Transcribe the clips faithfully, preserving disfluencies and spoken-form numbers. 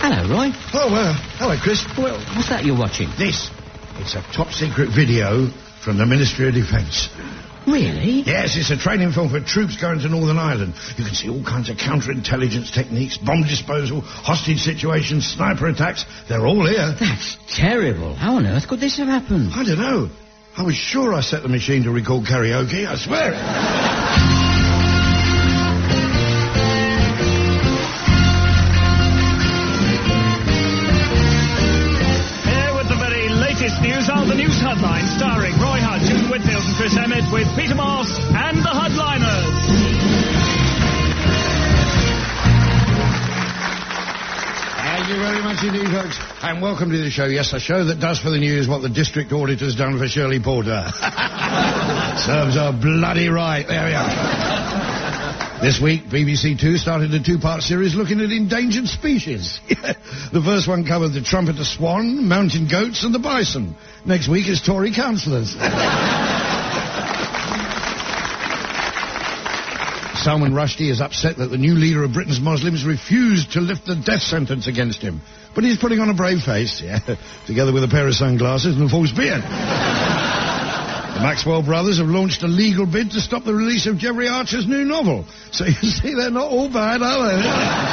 Hello, Roy. Oh, uh, hello, Chris. Well, what's that you're watching? This. It's a top-secret video from the Ministry of Defence. Really? Yes, it's a training film for troops going to Northern Ireland. You can see all kinds of counterintelligence techniques, bomb disposal, hostage situations, sniper attacks. They're all here. That's terrible. How on earth could this have happened? I don't know. I was sure I set the machine to record karaoke, I swear it. News are the news headlines, starring Roy Hunt, Jude Whitfield and Chris Emmett, with Peter Moss and the Headliners. Thank you very much indeed, folks. And welcome to the show. Yes, a show that does for the news what the district auditor's done for Shirley Porter. Serves her bloody right. There we are. This week, B B C Two started a two-part series looking at endangered species. The first one covered the trumpeter swan, mountain goats and the bison. Next week is Tory councillors. Salman Rushdie is upset that the new leader of Britain's Muslims refused to lift the death sentence against him. But he's putting on a brave face, yeah, together with a pair of sunglasses and a false beard. The Maxwell brothers have launched a legal bid to stop the release of Jeffrey Archer's new novel. So you see, they're not all bad, are they?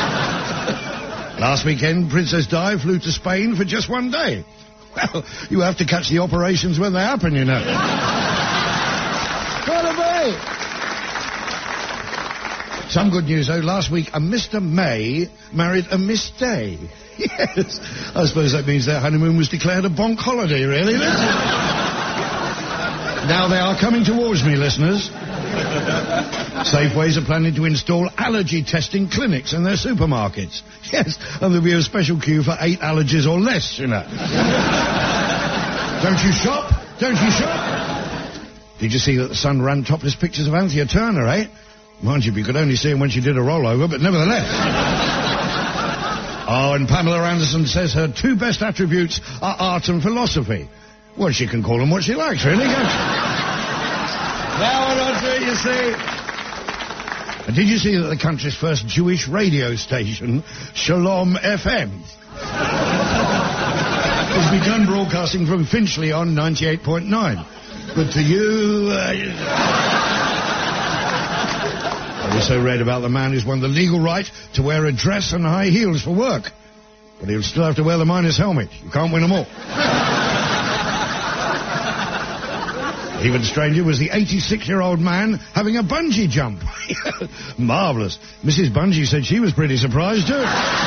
Last weekend, Princess Di flew to Spain for just one day. Well, you have to catch the operations when they happen, you know. Gotta be. Some good news, though. Last week, a Mister May married a Miss Day. Yes. I suppose that means their honeymoon was declared a bonk holiday, really, isn't it? Now they are coming towards me, listeners. Safeways are planning to install allergy testing clinics in their supermarkets. Yes, and there'll be a special queue for eight allergies or less, you know. Don't you shop? Don't you shop? Did you see that the Sun ran topless pictures of Anthea Turner, eh? Mind you, you could only see him when she did a rollover, but nevertheless. Oh, and Pamela Anderson says her two best attributes are art and philosophy. Well, she can call them what she likes, really, can't she? Now on to it, you see. And did you see that the country's first Jewish radio station, Shalom F M, has begun broadcasting from Finchley on ninety-eight point nine? But to you... Uh, I also read about the man who's won the legal right to wear a dress and high heels for work. But he'll still have to wear the miner's helmet. You can't win them all. Even stranger was the eighty-six-year-old man having a bungee jump. Marvellous. Missus Bungee said she was pretty surprised, too.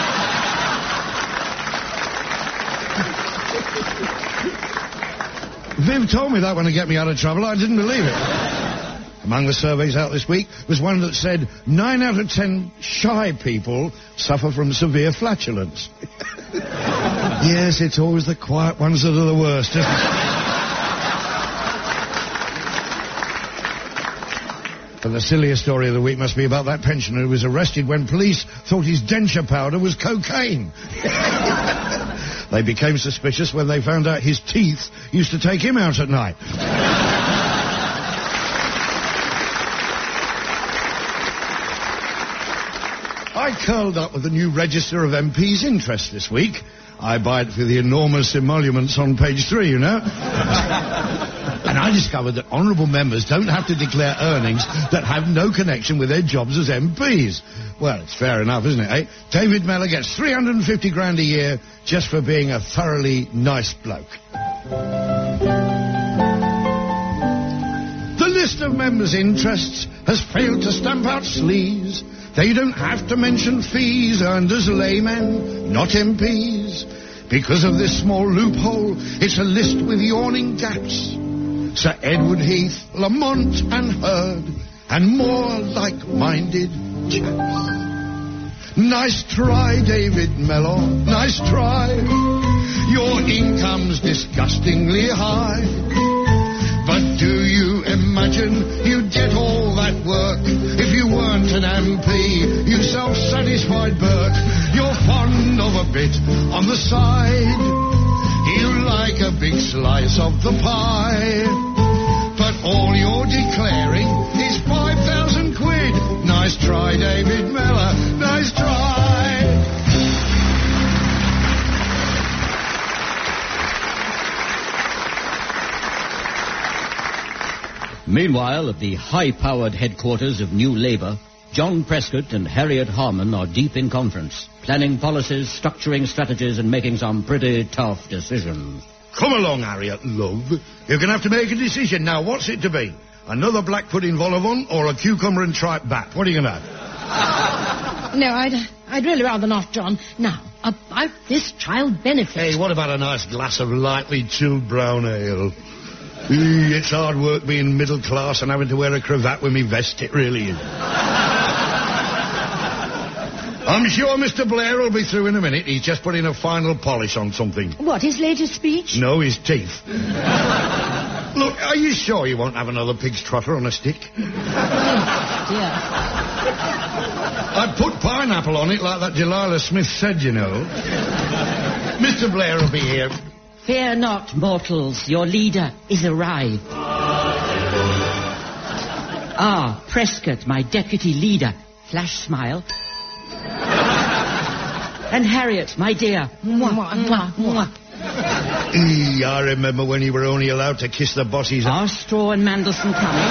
Viv told me that one to get me out of trouble. I didn't believe it. Among the surveys out this week was one that said nine out of ten shy people suffer from severe flatulence. Yes, it's always the quiet ones that are the worst, isn't it? But the silliest story of the week must be about that pensioner who was arrested when police thought his denture powder was cocaine. They became suspicious when they found out his teeth used to take him out at night. I curled up with the new register of M P's interest this week. I buy it for the enormous emoluments on page three, you know. And I discovered that honourable members don't have to declare earnings that have no connection with their jobs as M Ps. Well, it's fair enough, isn't it, eh? David Mellor gets three hundred fifty grand a year just for being a thoroughly nice bloke. The list of members' interests has failed to stamp out sleaze. They don't have to mention fees earned as laymen, not M Ps. Because of this small loophole, it's a list with yawning gaps. Sir Edward Heath, Lamont and Hurd, and more like-minded chaps. Nice try, David Mellor, nice try. Your income's disgustingly high. But do you imagine you'd get all that work if you weren't an M P, you self-satisfied Burke? You're fond of a bit on the side. You like a big slice of the pie. But all you're declaring is five thousand quid. Nice try, David Mellor, nice try. Meanwhile, at the high-powered headquarters of New Labour, John Prescott and Harriet Harman are deep in conference, planning policies, structuring strategies, and making some pretty tough decisions. Come along, Harriet, love. You're going to have to make a decision now. What's it to be? Another black pudding vol au vent or a cucumber and tripe bat? What are you going to have? No, I'd, I'd really rather not, John. Now, about this child benefit. Hey, what about a nice glass of lightly chilled brown ale? Eee, it's hard work being middle class and having to wear a cravat with me vest, it really is. I'm sure Mister Blair will be through in a minute. He's just putting a final polish on something. What, his latest speech? No, his teeth. Look, are you sure you won't have another pig's trotter on a stick? Oh, dear. I'd put pineapple on it like that Delilah Smith said, you know. Mister Blair will be here. Fear not, mortals. Your leader is arrived. Ah, Prescott, my deputy leader. Flash smile. And Harriet, my dear. Mwah, mwah, mwah. Eee, I remember when you were only allowed to kiss the bosses. Are Straw and Mandelson coming?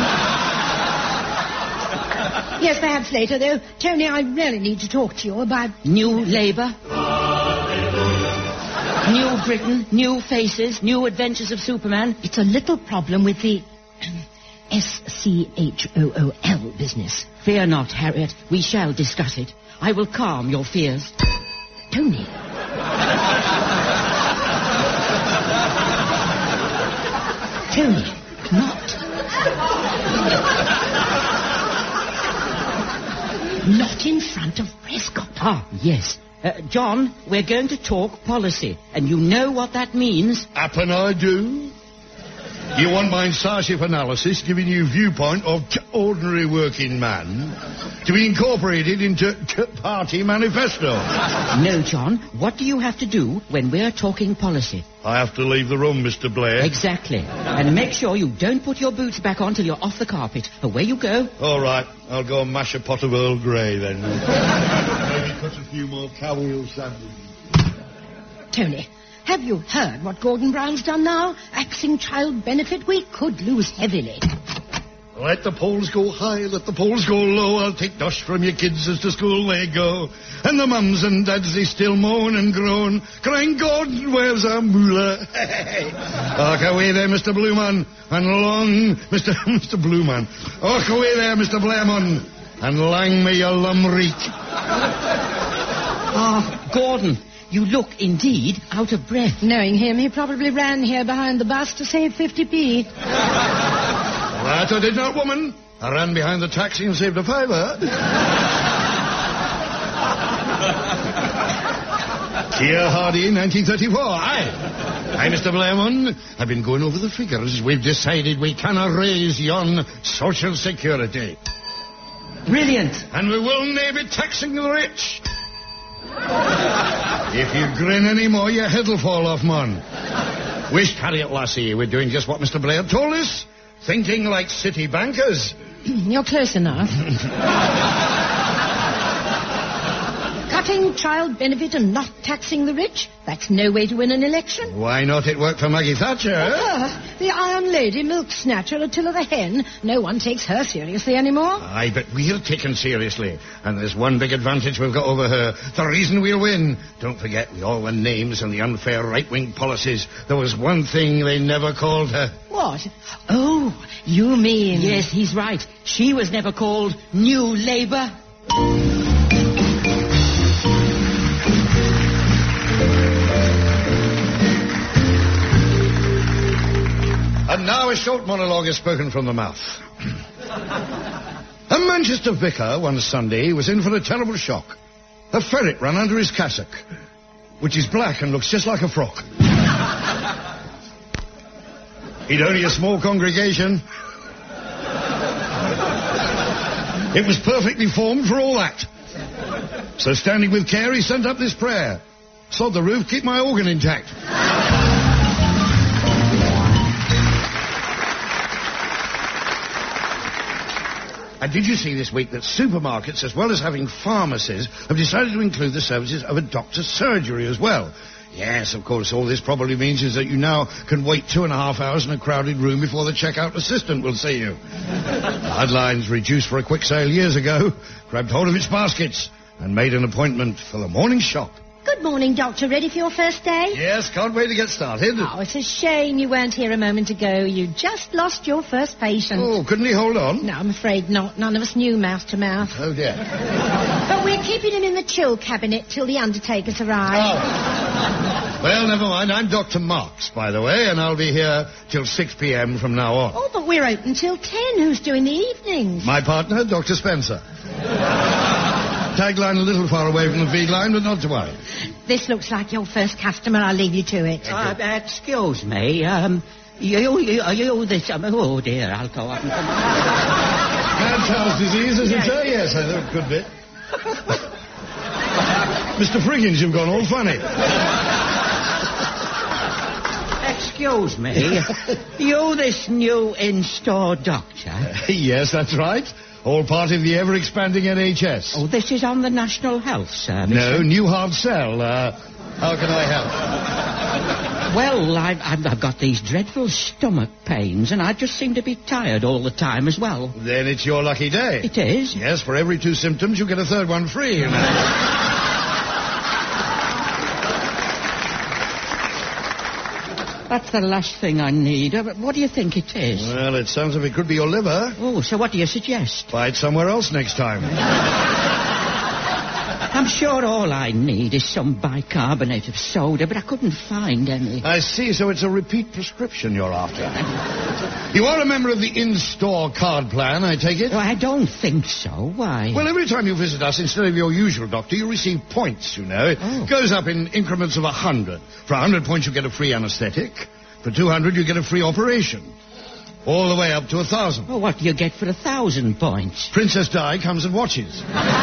Yes, perhaps later, though. Tony, I really need to talk to you about... New Labour. New Britain, new faces, new adventures of Superman. It's a little problem with the um, S C H O O L business. Fear not, Harriet. We shall discuss it. I will calm your fears. Tony. Tony, not. Not in front of Prescott. Ah, yes. Uh, John, we're going to talk policy, and you know what that means. Happen I do. You want my incisive analysis, giving you viewpoint of t- ordinary working man, to be incorporated into t- party manifesto? No, John. What do you have to do when we're talking policy? I have to leave the room, Mister Blair. Exactly. And make sure you don't put your boots back on till you're off the carpet. Away you go. All right. I'll go and mash a pot of Earl Grey, then. Maybe cut a few more cow wheel sandwiches. Tony, have you heard what Gordon Brown's done now? Axing child benefit, we could lose heavily. Let the polls go high, let the polls go low. I'll take dust from your kids as to school they go. And the mums and dads, they still moan and groan, crying, Gordon, where's our moolah? Hark away there, Mister Blueman, and long, Mister Mister Blueman. Hark away there, Mister Blairmon, and lang me your lumreek. Ah, Gordon, you look indeed out of breath. Knowing him, he probably ran here behind the bus to save fifty p. That I did not, woman. I ran behind the taxi and saved a fiver. Here, Hardy, nineteen thirty-four. Aye. Aye, Mister Blairmon. I've been going over the figures. We've decided we cannot raise yon Social Security. Brilliant. And we will nae be taxing the rich. If you grin any more, your head'll fall off, man. Wisht, Harriet Lassie, we're doing just what Mister Blair told us. Thinking like city bankers. You're close enough. Cutting child benefit and not taxing the rich? That's no way to win an election. Why not? It worked for Maggie Thatcher. Oh, the Iron Lady, milk snatcher, Attila the Hen. No one takes her seriously anymore. Aye, but we're taken seriously. And there's one big advantage we've got over her. The reason we'll win. Don't forget, with all the names and the unfair right-wing policies, there was one thing they never called her. What? Oh, you mean... Yes, he's right. She was never called New Labour. And now a short monologue is spoken from the mouth. A Manchester vicar one Sunday was in for a terrible shock. A ferret ran under his cassock, which is black and looks just like a frock. He'd only a small congregation. It was perfectly formed for all that. So standing with care, he sent up this prayer. Sod the roof, keep my organ intact. And did you see this week that supermarkets, as well as having pharmacies, have decided to include the services of a doctor's surgery as well? Yes, of course. All this probably means is that you now can wait two and a half hours in a crowded room before the checkout assistant will see you. The Hudlines, reduced for a quick sale years ago, grabbed hold of its baskets and made an appointment for the morning shop. Good morning, Doctor. Ready for your first day? Yes, can't wait to get started. Oh, it's a shame you weren't here a moment ago. You just lost your first patient. Oh, couldn't he hold on? No, I'm afraid not. None of us knew mouth to mouth. Oh, dear. But we're keeping him in the chill cabinet till the undertakers arrive. Oh. Well, never mind. I'm Doctor Marks, by the way, and I'll be here till six p.m. from now on. Oh, but we're open till ten. Who's doing the evenings? My partner, Doctor Spencer. Tagline a little far away from the feed line, but not to worry. This looks like your first customer. I'll leave you to it. Uh, excuse me, um, you, you, you, this, um, oh dear, I'll go up and come Mad Charles disease, is it, sir? Yes, I thought it could be. Mister Friggins, you've gone all funny. Excuse me, you this new in-store doctor? Uh, yes, that's right. All part of the ever-expanding N H S. Oh, this is on the National Health Service. No, new hard sell. Uh, how can I help? Well, I've, I've, I've got these dreadful stomach pains, and I just seem to be tired all the time as well. Then it's your lucky day. It is? Yes, for every two symptoms, you get a third one free, you know. That's the last thing I need. Uh, What do you think it is? Well, it sounds as if it could be your liver. Oh, so what do you suggest? Buy it somewhere else next time. I'm sure all I need is some bicarbonate of soda, but I couldn't find any. I see, so it's a repeat prescription you're after. You are a member of the in-store card plan, I take it? Oh, I don't think so. Why? Well, every time you visit us, instead of your usual doctor, you receive points, you know. It Oh. goes up in increments of a hundred. For a hundred points, you get a free anesthetic. For two hundred, you get a free operation. All the way up to a thousand. Oh, what do you get for a thousand points? Princess Di comes and watches.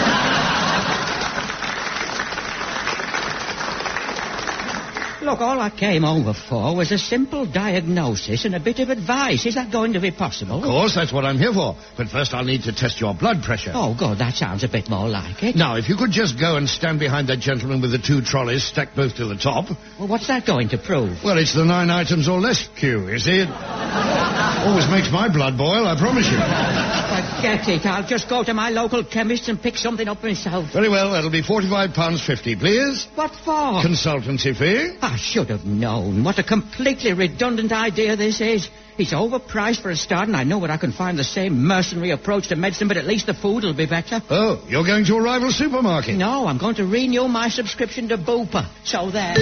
Look, all I came over for was a simple diagnosis and a bit of advice. Is that going to be possible? Of course, that's what I'm here for. But first I'll need to test your blood pressure. Oh, good. That sounds a bit more like it. Now, if you could just go and stand behind that gentleman with the two trolleys stacked both to the top. Well, what's that going to prove? Well, it's the nine items or less queue, you see. It always makes my blood boil, I promise you. Forget it. I'll just go to my local chemist and pick something up myself. Very well, that'll be forty-five pounds fifty, please. What for? Consultancy fee. I should have known. What a completely redundant idea this is. It's overpriced for a start, and I know where I can find the same mercenary approach to medicine, but at least the food will be better. Oh, you're going to a rival supermarket? No, I'm going to renew my subscription to Bupa. So there.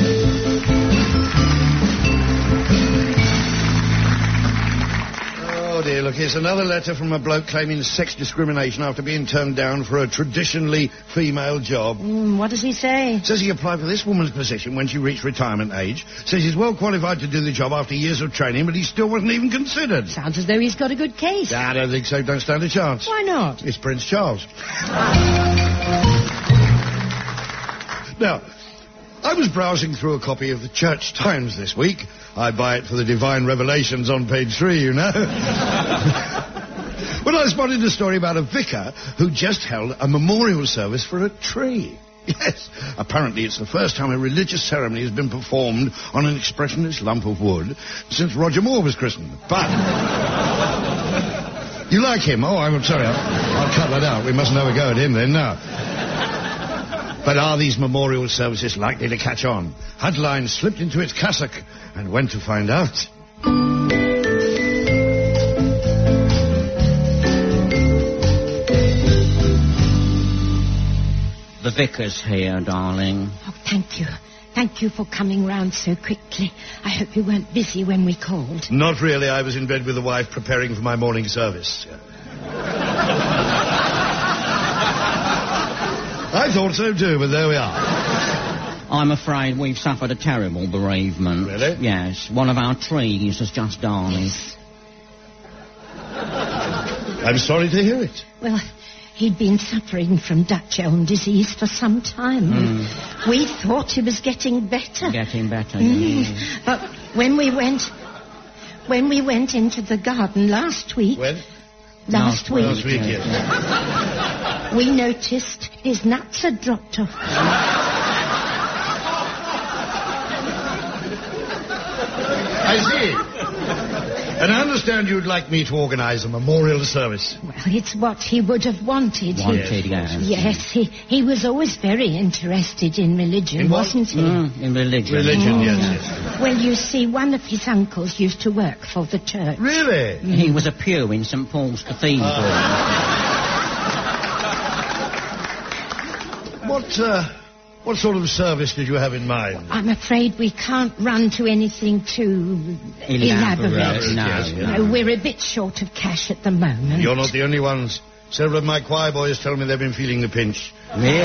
Oh, dear, look, here's another letter from a bloke claiming sex discrimination after being turned down for a traditionally female job. Mm, what does he say? Says he applied for this woman's position when she reached retirement age. Says he's well qualified to do the job after years of training, but he still wasn't even considered. Sounds as though he's got a good case. I don't think so. Don't stand a chance. Why not? It's Prince Charles. Now, I was browsing through a copy of the Church Times this week. I buy it for the divine revelations on page three, you know. When I spotted a story about a vicar who just held a memorial service for a tree. Yes, apparently it's the first time a religious ceremony has been performed on an expressionist lump of wood since Roger Moore was christened. But... You like him? Oh, I'm sorry. I'll, I'll cut that out. We mustn't have a go at him then, now. But are these memorial services likely to catch on? Hudline slipped into its cassock and went to find out. The vicar's here, darling. Oh, thank you. Thank you for coming round so quickly. I hope you weren't busy when we called. Not really. I was in bed with the wife preparing for my morning service. I thought so too, but there we are. I'm afraid we've suffered a terrible bereavement. Really? Yes. One of our trees has just died. I'm sorry to hear it. Well, he'd been suffering from Dutch elm disease for some time. Mm. We thought he was getting better. Getting better, Mm. yes. But when we went... When we went into the garden last week... When? Last Last week... Last week, yes. We noticed his nuts had dropped off. I see. And I understand you'd like me to organise a memorial service. Well, it's what he would have wanted. Wanted, he, yes. Yes, he, he was always very interested in religion, In what? wasn't he? Mm, in religion. Religion, Oh, yes, yeah. yes. Well, you see, one of his uncles used to work for the church. Really? He was a pew in St Paul's Cathedral. What, uh, what sort of service did you have in mind? I'm afraid we can't run to anything too elaborate. Elaborate, no, Yes, no. yes. No, we're a bit short of cash at the moment. You're not the only ones. Several of my choir boys tell me they've been feeling the pinch. Really?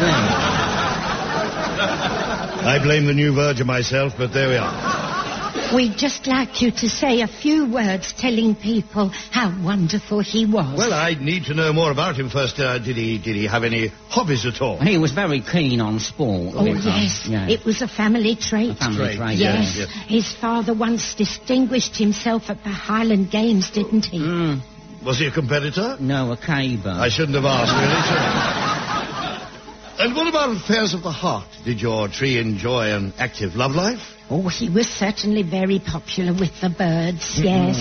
I blame the new Virgin myself, but there we are. We'd just like you to say a few words telling people how wonderful he was. Well, I'd need to know more about him first. Uh, did he did he have any hobbies at all? He was very keen on sport. Oh, Vicar. yes. Yeah. It was a family trait. A family Trait, trait, Yes. yes. His father once distinguished himself at the Highland Games, didn't he? Mm, Was he a competitor? no, a caber. I shouldn't have asked, really, should I? And what about affairs of the heart? Did your tree enjoy an active love life? Oh, he was certainly very popular with the birds, yes.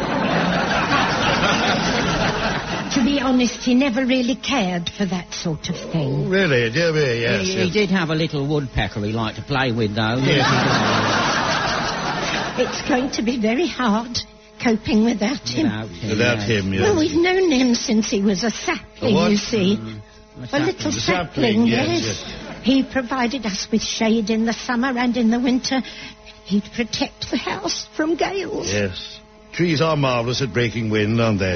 To be honest, he never really cared for that sort of thing. Really, dear me, yes. he, yes. he did have a little woodpecker he liked to play with, though. Yes. It's going to be very hard coping without him. Without him. Without yes. him, yes. Well, we've known him since he was a sapling, A what? you see. Mm, A little The sapling, sapling, yes. yes, He provided us with shade in the summer, and in the winter he'd protect the house from gales. Yes. Trees are marvellous at breaking wind, aren't they?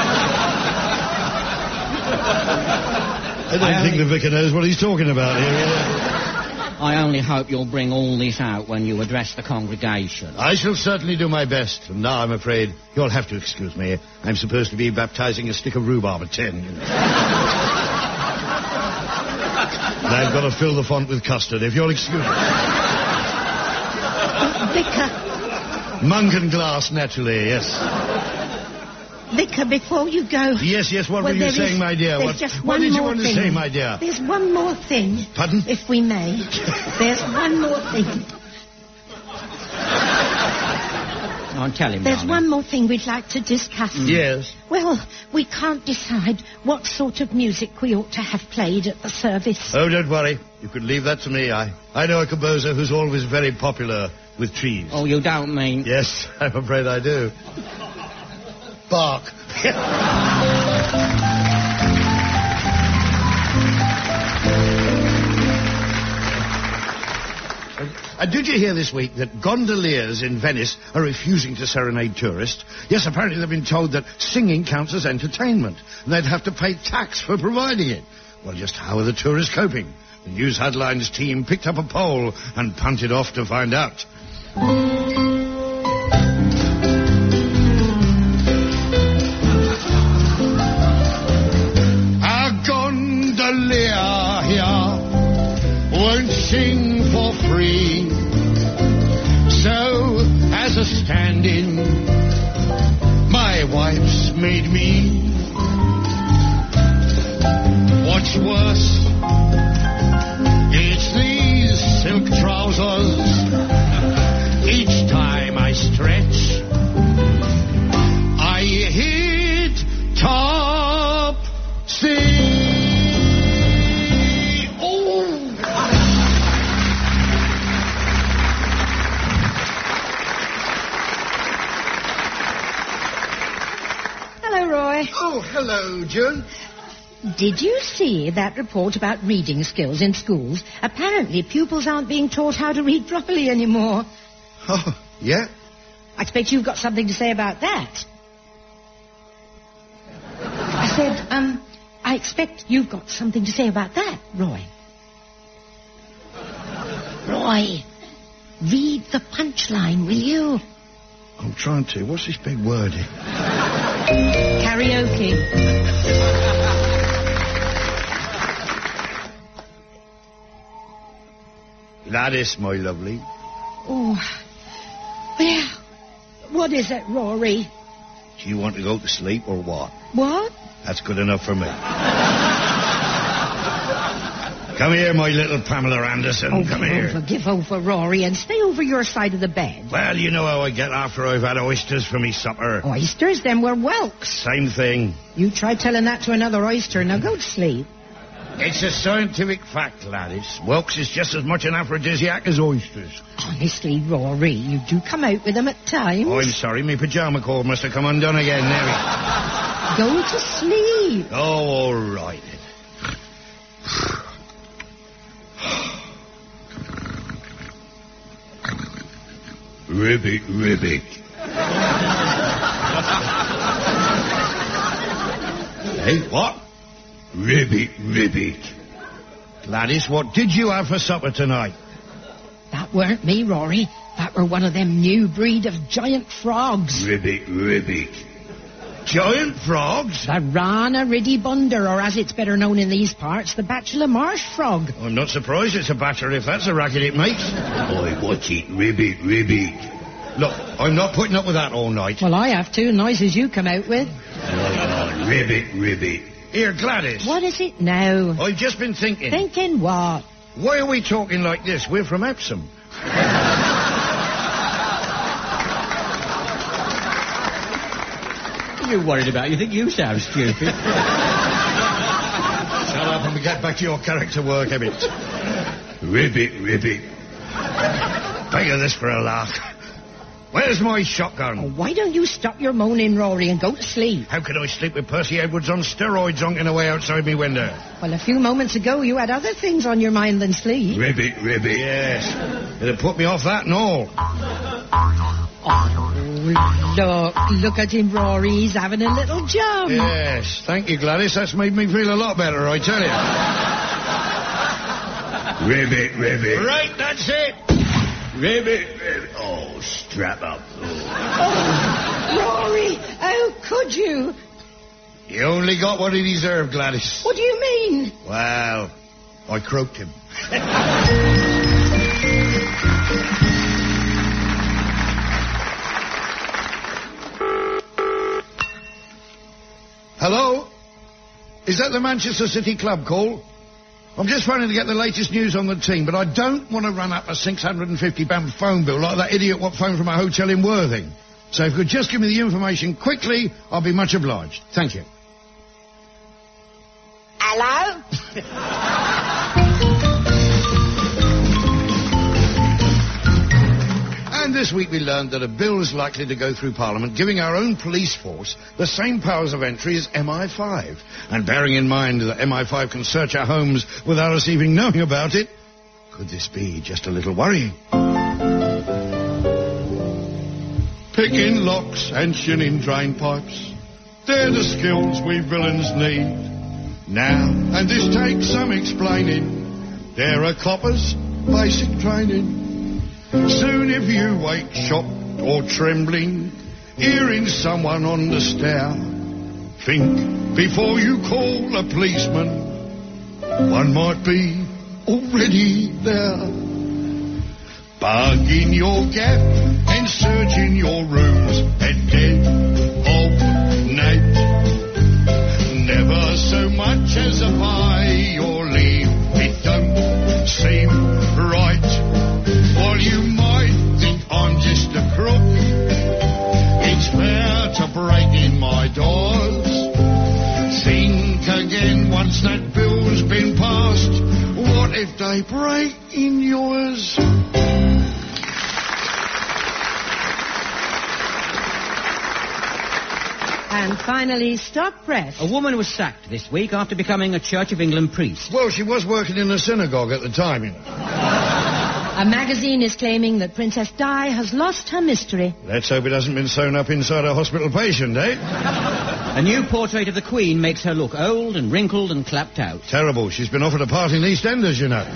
I don't I think only- the vicar knows what he's talking about here. Really. I only hope you'll bring all this out when you address the congregation. I shall certainly do my best. And now I'm afraid you'll have to excuse me. I'm supposed to be baptizing a stick of rhubarb at ten. You know. And I've got to fill the font with custard, if you'll excuse me. Vicar, Munken glass, naturally, yes. Vicar, before you go... Yes, yes, what Well, were you there saying, is- my dear? there's What, just what one did you more want to thing. say, my dear? There's one more thing. Pardon? If we may. There's one more thing. I'll tell him, There's darling. one more thing we'd like to discuss. Yes. Well, we can't decide what sort of music we ought to have played at the service. Oh, don't worry. You could leave that to me. I, I know a composer who's always very popular with trees. Oh, you don't mean... Yes, I'm afraid I do. Bark. And did you hear this week that gondoliers in Venice are refusing to serenade tourists? Yes, apparently they've been told that singing counts as entertainment, and they'd have to pay tax for providing it. Well, just how are the tourists coping? The News Headlines team picked up a poll and punted off to find out. A gondolier here won't sing for free. So, as a stand-in, my wife's made me. What's worse, it's these silk trousers. Each time I stretch, I hit top C. Oh! Hello, Roy. Oh, hello, June. Did you see that report about reading skills in schools? Apparently, pupils aren't being taught how to read properly anymore. Oh, yeah? I expect you've got something to say about that. I said, um, I expect you've got something to say about that, Roy. Roy, read the punchline, will you? I'm trying to. What's this big word here? Karaoke. Gladys, my lovely. Oh, well, what is it, Rory? Do you want to go to sleep or what? What? That's good enough for me. Come here, my little Pamela Anderson. Oh, Come give here. over, give over, Rory, and stay over your side of the bed. Well, you know how I get after I've had oysters for me supper. Oysters? Them were whelks. Same thing. You try telling that to another oyster. Now go to sleep. It's a scientific fact, Gladys. Whelks is just as much an aphrodisiac as oysters. Honestly, Rory, you do come out with them at times. Oh, I'm sorry, my pyjama cord must have come undone again. There we Go to sleep. Oh, all right. Ribbit, ribbit. Hey, what? Ribbit, ribbit. Gladys, what did you have for supper tonight? That weren't me, Rory. That were one of them new breed of giant frogs. Ribbit, ribbit. Giant frogs? The Rana riddibunder, or as it's better known in these parts, the bachelor marsh frog. I'm not surprised it's a bachelor if that's a racket it makes. Oi, watch it, ribbit, ribbit. Look, I'm not putting up with that all night. Well, I have to, noises you come out with. Right on, ribbit, ribbit. Here, Gladys. What is it now? I've just been thinking. Thinking what? Why are we talking like this? We're from Epsom. What are you worried about? You think you sound stupid? Shut up and we get back to your character work, Emmett. Ribbit, ribbit. Beg of this for a laugh. Where's my shotgun? Oh, why don't you stop your moaning, Rory, and go to sleep? How could I sleep with Percy Edwards on steroids honking away outside me window? Well, a few moments ago you had other things on your mind than sleep. Ribbit, ribbit. Yes. It'd put me off that and all. Oh, look. Look at him, Rory. He's having a little jump. Yes. Thank you, Gladys. That's made me feel a lot better, I tell you. Ribbit, ribbit. Right, that's it. Ribbit, ribbit. Oh, strap up. Oh. Oh, Rory, how could you? He only got what he deserved, Gladys. What do you mean? Well, I croaked him. Hello? Is that the Manchester City Club call? I'm just phoning to get the latest news on the team, but I don't want to run up a six hundred fifty pound phone bill like that idiot what phoned from a hotel in Worthing. So if you could just give me the information quickly, I'll be much obliged. Thank you. Hello? And this week we learned that a bill is likely to go through Parliament giving our own police force the same powers of entry as M I five. And bearing in mind that M I five can search our homes without us even knowing about it, could this be just a little worrying? Picking locks and shinning drain pipes, they're the skills we villains need. Now, and this takes some explaining, there are coppers' basic training. Soon if you wake shocked or trembling, hearing someone on the stair, think before you call a policeman, one might be already there. Bugging your gap and searching your rooms at dead of night. Never so much as a by your leave, it don't seem right. While you might think I'm just a crook, it's fair to break in my doors. Think again once that bill's been passed. What if they break in yours? And finally, stop press. A woman was sacked this week after becoming a Church of England priest. Well, she was working in a synagogue at the time, you know. A magazine is claiming that Princess Di has lost her mystery. Let's hope it hasn't been sewn up inside a hospital patient, eh? A new portrait of the Queen makes her look old and wrinkled and clapped out. Terrible. She's been offered a part in EastEnders, you know.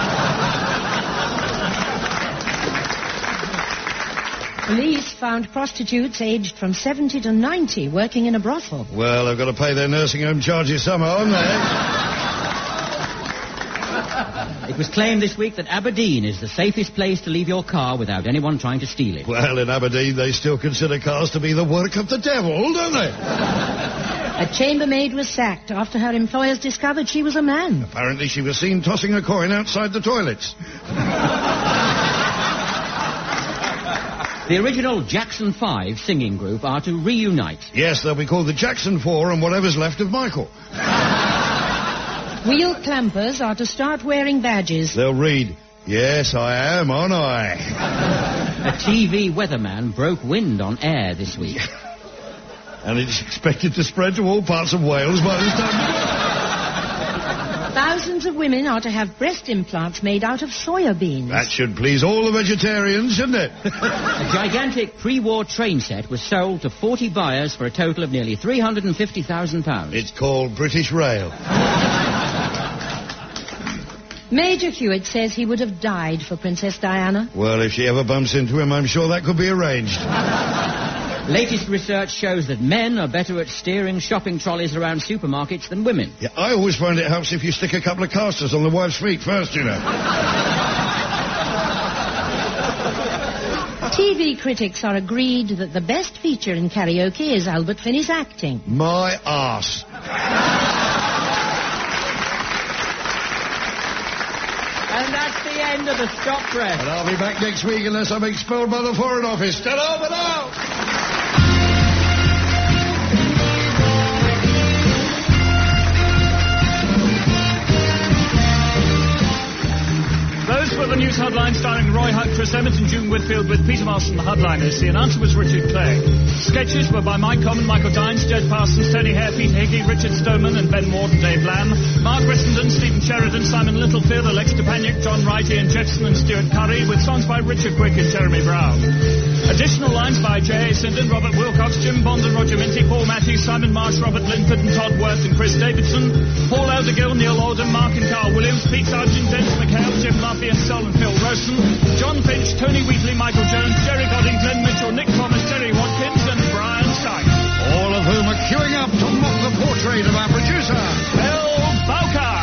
Police found prostitutes aged from seventy to ninety working in a brothel. Well, they've got to pay their nursing home charges somehow, haven't they? It was claimed this week that Aberdeen is the safest place to leave your car without anyone trying to steal it. Well, in Aberdeen, they still consider cars to be the work of the devil, don't they? A chambermaid was sacked after her employers discovered she was a man. Apparently she was seen tossing a coin outside the toilets. The original Jackson Five singing group are to reunite. Yes, they'll be called the Jackson Four and whatever's left of Michael. Wheel clampers are to start wearing badges. They'll read, "Yes, I am, aren't I?" A T V weatherman broke wind on air this week. And it's expected to spread to all parts of Wales by this time. Thousands of women are to have breast implants made out of soya beans. That should please all the vegetarians, shouldn't it? A gigantic pre-war train set was sold to forty buyers for a total of nearly three hundred fifty thousand pounds. It's called British Rail. Major Hewitt says he would have died for Princess Diana. Well, if she ever bumps into him, I'm sure that could be arranged. Latest research shows that men are better at steering shopping trolleys around supermarkets than women. Yeah, I always find it helps if you stick a couple of casters on the wife's feet first, you know. T V critics are agreed that the best feature in karaoke is Albert Finney's acting. My arse. And that's the end of the Stop Press. And I'll be back next week unless I'm expelled by the Foreign Office. Ta-da, ta-da! Those were the news headlines starring Roy Hutt, Chris Emmett and June Whitfield with Peter Moss and the Headliners. The announcer was Richard Clegg. Sketches were by Mike Common, Michael Dines, Jed Parsons, Tony Hare, Peter Hickey, Richard Stoneman and Ben Ward and Dave Lamb. Mark Brissenden, Stephen Sheridan, Simon Littlefield, Alex Stepaniak, John Wright, Ian Jeffson and Stuart Curry with songs by Richard Quick and Jeremy Brown. Additional lines by J A. Sinden, Robert Wilcox, Jim Bond and Roger Minty, Paul Matthews, Simon Marsh, Robert Linford and Todd Worth and Chris Davidson, Paul Eldergill, Neil Oldham, Mark and Carl Williams, Pete Sargent, Dennis McHale, Jim Murphy and Sol and Phil Rosen, John Finch, Tony Wheatley, Michael Jones, Jerry Godding, Glenn Mitchell, Nick Thomas, Terry Watkins and Brian Sykes. All of whom are queuing up to mock the portrait of our producer, Bill Bowker.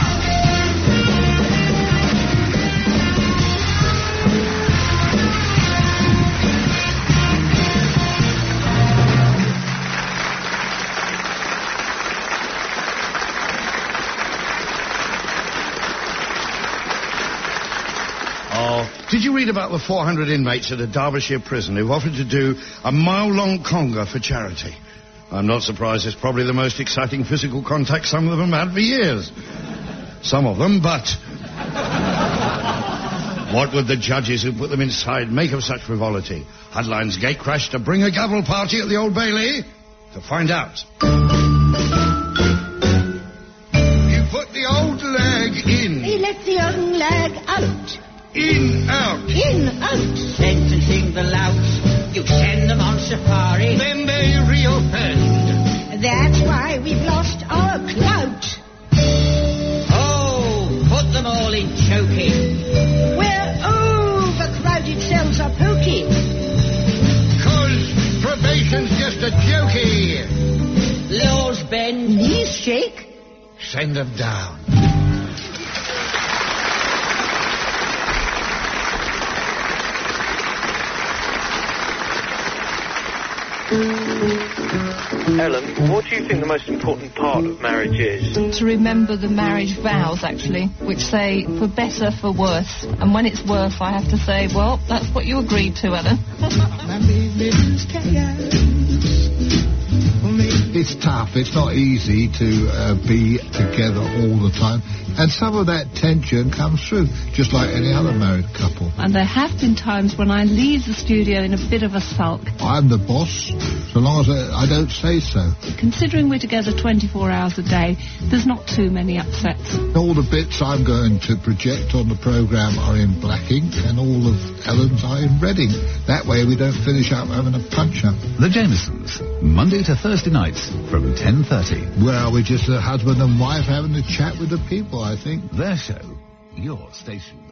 Did you read about the four hundred inmates at a Derbyshire prison who've offered to do a mile-long conga for charity? I'm not surprised. It's probably the most exciting physical contact some of them have had for years. Some of them, but... what would the judges who put them inside make of such frivolity? Hudline's gate crash to bring a gavel party at the Old Bailey? To find out. You put the old leg in. He let the young lag out. In, out. In, out. Sentencing the louts, you send them on safari. Then they reopened. That's why we've lost our clout. Oh, put them all in choking. Where overcrowded cells are poky. 'Cause probation's just a jokey. Laws bend, Knees shake. Send them down. Ellen, what do you think the most important part of marriage is? To remember the marriage vows, actually, which say, for better, for worse. And when it's worse, I have to say, well, that's what you agreed to, Ellen. It's tough. It's not easy to uh, be together all the time. And some of that tension comes through, just like any other married couple. And there have been times when I leave the studio in a bit of a sulk. I'm the boss, so long as I, I don't say so. Considering we're together twenty-four hours a day, there's not too many upsets. All the bits I'm going to project on the programme are in black ink, and all of Ellen's are in red ink. That way we don't finish up having a punch-up. The Jamesons, Monday to Thursday nights from ten thirty. Well, we're just a husband and wife having a chat with the people, I think. Their show, your station.